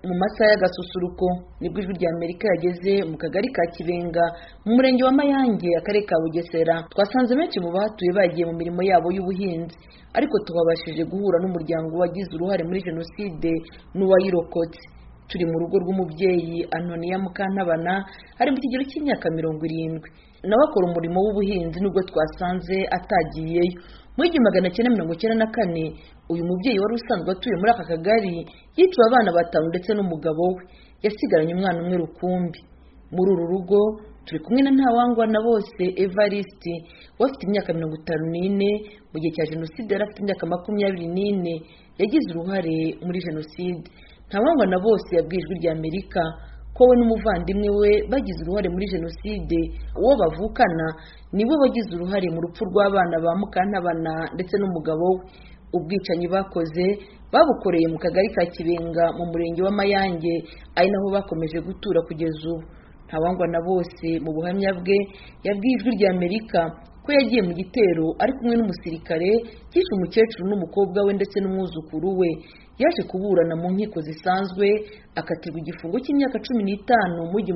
mu masaha y'agasusuruko nibwo ijwi rya Amerika yageze mu kagari ka Kibenga mu murenge wa Mayange akarere ka Bugesera. Twasanze benshi mu bahatuye bagiye mu mirimo yabo y'ubuhinzi, ariko tubabashije guhura n'umuryango wagize uruhare muri jenoside n'uwayirokotse. Turi mu rugo rw'umubyeyi Antoniya Mukantabana ari mu kigero cy'imyaka 70, nawe akora umurimo w'ubuhinzi nubwo twasanze atagiyeyo. Mu 1994 uyu mubyeyi wari usanzwe atuye muri aka kagari yiciwe abana 5 ndetse n'umugabo we, yasigaranye umwana umwe rukumbi. Muri uru rugo turi kumwe na Ntawangwa na Bose Evariste wafite imyaka 54, mu gihe cya jenoside yari afite imyaka 24, yagize uruhare muri jenoside. Ntawangwa na Bose yabwiye ijwi rya Amerika ko we n'umuvandimwe we bagize uruhare muri jenoside. Uwo bavukana niwe wagize uruhare mu rupfu rw'abana ba Mukantabana ndetse n'umugabo we. Ubwicanyi bakoze babukoreye mu kagari ka Kibenga mu murenge wa Mayange, ari naho bakomeje gutura kugeza ubu. Ntawangwa na Bose mu buhamya bwe yabwiye ijwi rya Amerika ko yagiye mu gitero ari kumwe n'umusirikare cyishe umukecuru n'umukobwa we ndetse n'umwuzukuru we. Yaje kuburana mu nkiko zisanzwe akatirwa igifungo cy'imyaka 15 mu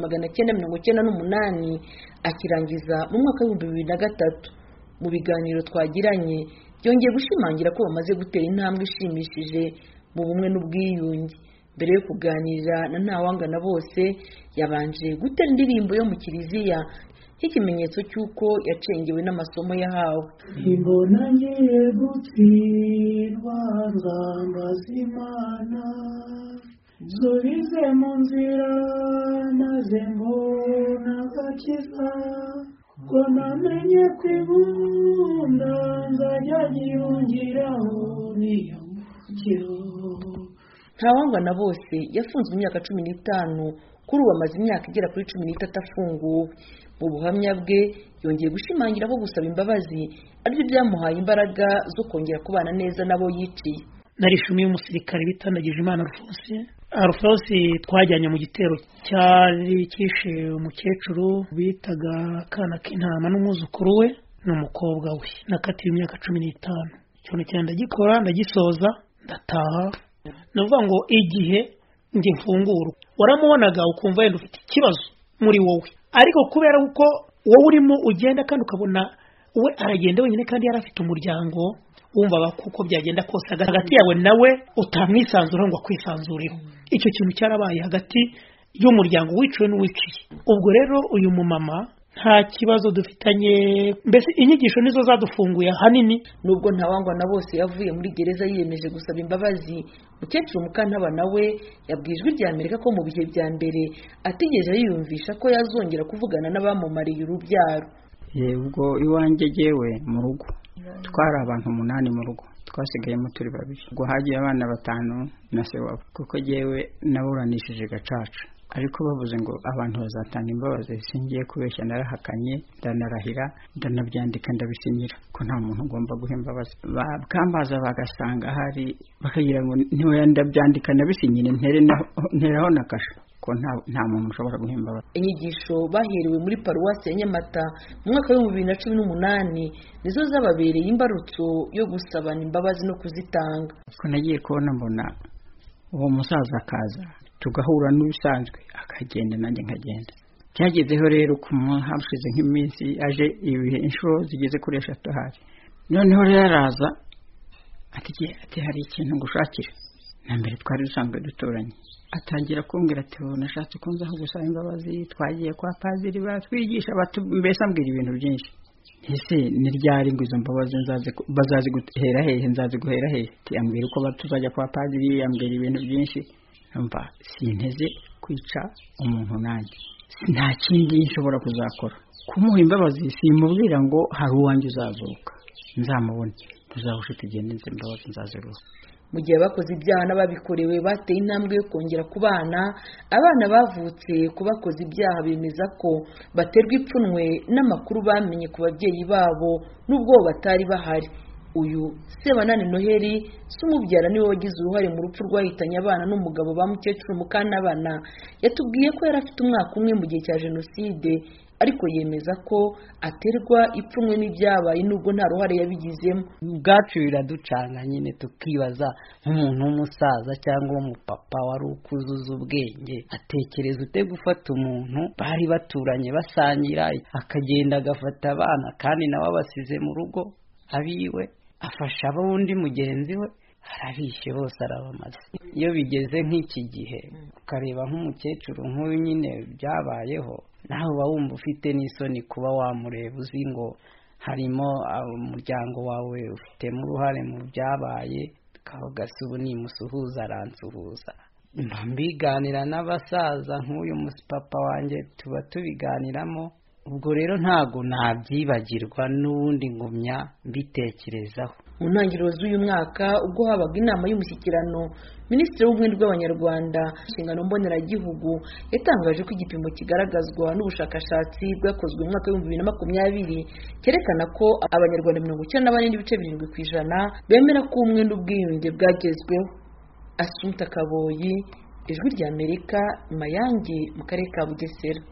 1998, akirangiza mu mwaka wa 2003. Mu biganiro twagiranye yongeye gushimangira ko bamaze gutera intambwe ishimishije mu bumwe n'ubwiyunge. Mbere yo kuganira na Ntawangwa na Bose yabanje gutera indirimbo yo mu kiliziya nk'ikimenyetso cy'uko yacengewe n'amasomo yahawe. Imbona ngiye gutsindwa nzambaza Imana, nsubize mu nzira maze mbona agakiza, ko namenye kwibunda nzajya nyiyongeraho niyo mukiro. Ntawangwa na Bose yafunzwe imyaka 15, kuri ubu amaze imyaka igera kuri 13 afunguwe. Mu buhamya bwe yongeye gushimangira ko gusaba imbabazi aribyo byamuhaye imbaraga zo kongera kubana neza nabo yiciye. Narishimiye umusirikare bitandagije Imana Alphonse twajyanye mu gitero cyari kishe umukecuru bitaga Kana k'intama n'umwuzukuru we n'umukobwa we, nakatiye imyaka 15. Cyone cyane ndagikora ndagisoza ndataha. Navuga ngo igihe nge mfungura waramubonaga ukumva yenda ufite ikibazo muri wowe, ariko kubera uko wowe urimo ugenda kandi ukabona we aragenda wenyine kandi yari afite umuryango, wumva kuko byagenda kose hagati yawe nawe utamwisanzura ngo akwisanzurire. Icyo kintu cyarabaye hagati y'umuryango wiciwe n'uwiciye. Ubwo rero uyu mumama nta kibazo dufitanye, mbese inyigisho nizo zadufunguye hanini. Nubwo Ntawangwa na Bose yavuye muri gereza yiyemeje gusaba imbabazi, mukecuru Mukantabana we yabwiye ijwi rya Amerika ko mu bihe bya mbere atigeze yiyumvisha ko yazongera kuvugana n'abamumariye urubyaro. Ubwo iwanjye jewe mu rugo twari abantu 8 mu rugo, twasigayemo turi 2. Ubwo hagiye abana 5 na se wabo, kuko jewe naburanishije gacaca, ariko bavuze ngo abantu bazatanga imbabazi. Singiye kubeshya, narahakanye ndanarahira ndanabyandika ndabisinyira ko nta muntu ugomba guha imbabazi. Bakambaza bagasanga hari bakagira ngo niwe ndabyandika nabisinyire nteraho nakasha ko nta muntu ushobora guha imbabazi. Inyigisho baherewe muri paruwasi ya Nyamata mu mwaka wa 2018 nizo zababereye imbarutso yo gusabana imbabazi no kuzitanga. Ko nagiye kubona mbona uwo musaza akaza tugahura n'ubisanzwe akagenda nanjye nkagenda. Cyagezeho rero hashize nk'iminsi aje ibihe inshuro zigeze kuri 3 hari. Noneho rero araza ati hari ikintu ngushakira. Na mbere twari dusanzwe duturanye. Atangira kumbwira ati nashatse ko nzaho gusaba imbabazi, twagiye kwa padiri batwigisha mbese ambwira ibintu byinshi. Ese ni ryari ngo izo mbabazi bazazi guhera hehe, nzazi guhera hehe? Ambwira uko batuzajya kwa padiri, ambwira ibintu byinshi. Numva sinteze kwica umuntu nanjye, nta kindi nshobora kuzakora. Kumuha imbabazi simubwira ngo hari uwanjye uzazuka nzamubone, tuzahushe tugende imbabazi nzaziruha. Mu gihe bakoze ibyaha n'ababikorewe bateye intambwe yo kongera kubana, abana bavutse ku bakoze ibyaha bemeza ko baterwa ipfunwe n'amakuru bamenye ku babyeyi babo nubwo batari bahari. uyu Sebanani Noheli se umubyara niwe wagize uruhare mu rupfu rwahitanye abana n'umugabo ba Mukecuru Mukantabana yatubwiye ko yari afite umwaka umwe mu gihe cya jenoside ariko yemeza ko aterwa ipfunwe n'ibyabaye nubwo nta ruhare yabigizemo. Ubwacu biraducanga nyine tukibaza nk'umuntu w'umusaza cyangwa umupapa wari ukuzuza ubwenge atekereza ute gufata umuntu bari baturanye basangira akagenda agafata abana kandi nawe abasize mu rugo abiwe afasha abundi mugenzi we arabishe bose arabamaze. Iyo bigeze nk'iki gihe ukareba nk'umukecuru nk'uyu nyine byabayeho nawe uba wumva ufite n'isoni kuba wamureba uzi ngo harimo umuryango wawe ufitemo uruhare mu byabaye kagasi ubu nimusuhuza aransuhuza. Mbiganira n'abasaza nk'uyu papa wanjye tuba tubiganiramo, ubwo rero ntago nabyibagirwa n'ubundi ngumya mbitekerezaho. Mu ntangiriro z'uyu mwaka ubwo habaga inama y'umushyikirano, Minisitiri w'Ubumwe bw'Abanyarwanda inshingano mboneragihugu yatangaje ko igipimo kigaragazwa n'ubushakashatsi bwakozwe mu mwaka w'2020 cyerekana ko Abanyarwanda 94.7% bemera ko ubumwe n'ubwiyunge bwagezweho. Assumpta Kaboyi, Ijwi ry'Amerika, Mayange mu karere ka Bugesera.